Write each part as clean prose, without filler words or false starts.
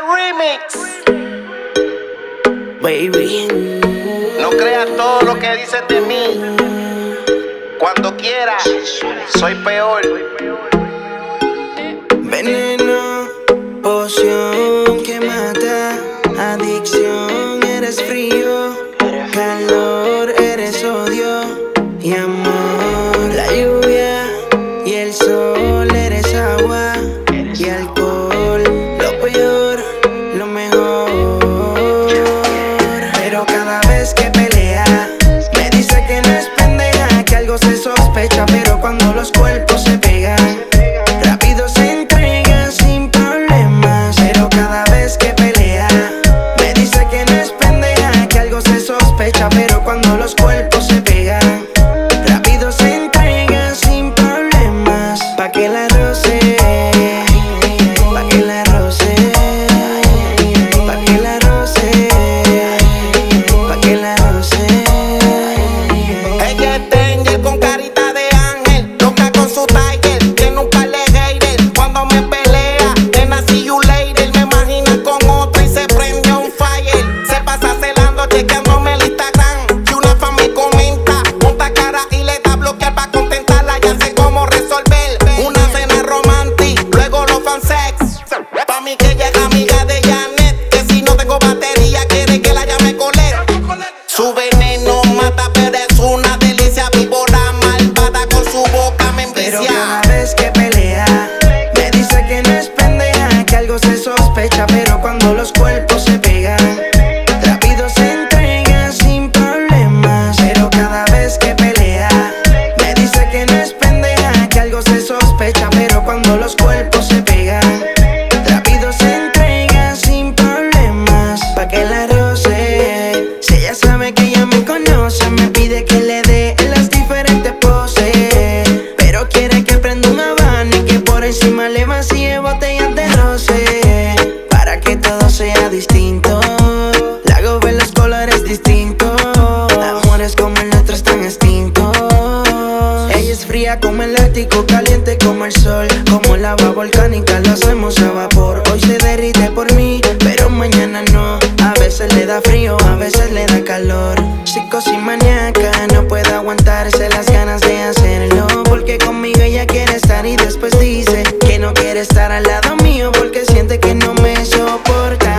remix. Baby, No creas todo lo que dices de mí. Cuando quieras, soy peor. veneno, poción que mata, adicción, eres frío, calor, eres odio y amor. La lluvia y el sol, eres agua y alcohol, lo peor, lo mejor. Pero cada vez que pelea, me dice que no es pendeja, que algo se sospecha, pero cuando los cuerpos se pegan, rápido se entrega sin problemas. Pero cada vez que pelea, me dice que no es pendeja, que algo se sospecha, pero cuando los cuerpos se pegan, rápido se entrega sin problemas. Pa' que la roce, pa' que la roce, pa' que la roce, pa' que la roce. Ella es danger con carita de ángel, loca con su tiger, tiene un par de haters. Cuando me pelea, nena, see you later. Me imagina con otra y se prende un fire. Se pasa celando, chequeándome el Instagram. Si una fan me comenta, monta cara y le da bloquear pa' contentarla. Ya sé cómo resolver una cena romántica, luego los fansex. Pa' mí que ella es amiga de Janet, que si no tengo batería quiere que la llame Colette. Su veneno mata, pero es una delicia. Víbora malvada con su boca me Pero envicia. cada vez que pelea, me dice que no es pendeja, que algo se sospecha, pero cuando los cuerpos se pegan, rápido se entrega sin problemas. Pero cada vez que pelea, me dice que no es pendeja, que algo se sospecha, pero cuando los cuerpos se pegan, rápido se entrega sin problemas. Pa' que la roce, si ella sabe que ella me conoce, me pide que le dé las diferentes poses, pero quiere que prenda un habano y que por encima le vacíe botellas de roce, para que todo sea distinto. Le hago ver los colores distintos, amores como el nuestro están extintos. Ella es fría como el Ártico, caliente como el sol, como lava volcánica, lo hacemos a vapor. Hoy se derrite por mí, pero mañana no. A veces le da frío, a veces le da calor. Psicosis maníaca, no puede aguantarse las ganas de hacerlo, porque conmigo ella quiere estar y después dice que no quiere estar al lado mío porque siente que no me soporta.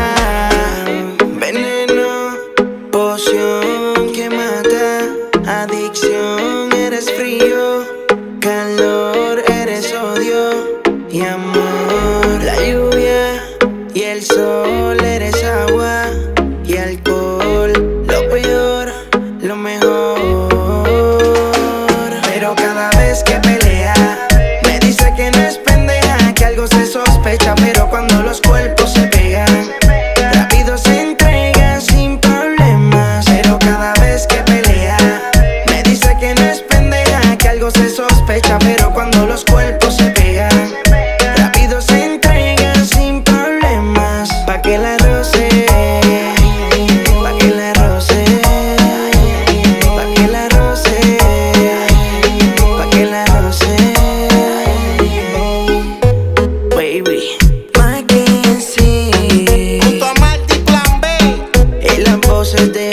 Veneno, poción que mata, adicción, eres frío, calor, eres odio y amor. La lluvia y el sol, eres agua y alcohol, lo peor, lo mejor. Pero cada vez que pelea, me dice que no es pendeja, que algo se sospecha, pero cuando los cuerpos se pegan, rápido se entrega sin problemas. Pero cada vez que pelea, me dice que no es pendeja, que algo se sospecha, pero cuando los cuerpos se pegan, rápido se entrega sin problemas. Pa' que la roce, pa' que la roce, pa' que la roce, pa' que la roce. Baby, Mackenzie, Junto a Marty Plan B. y las voces de